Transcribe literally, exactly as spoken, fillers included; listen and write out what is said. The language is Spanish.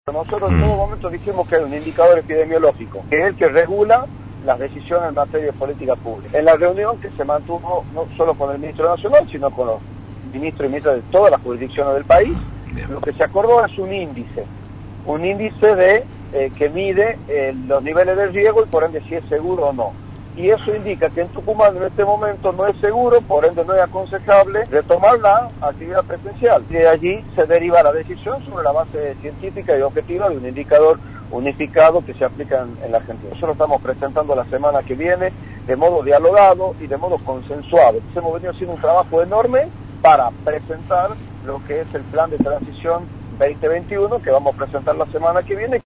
Nosotros en todo momento dijimos que hay un indicador epidemiológico, que es el que regula las decisiones en materia de política pública. En la reunión que se mantuvo no solo con el ministro nacional, sino con los ministros y ministras de todas las jurisdicciones del país, lo que se acordó es un índice, un índice de eh, que mide eh, los niveles de riesgo y por ende si es seguro o no. Y eso indica que en Tucumán en este momento no es seguro, por ende no es aconsejable retomar la actividad presencial. De allí se deriva la decisión sobre la base científica y objetiva de un indicador unificado que se aplica en, en la Argentina. Eso lo estamos presentando la semana que viene de modo dialogado y de modo consensuado. Entonces hemos venido haciendo un trabajo enorme para presentar lo que es el plan de transición veinte veintiuno que vamos a presentar la semana que viene.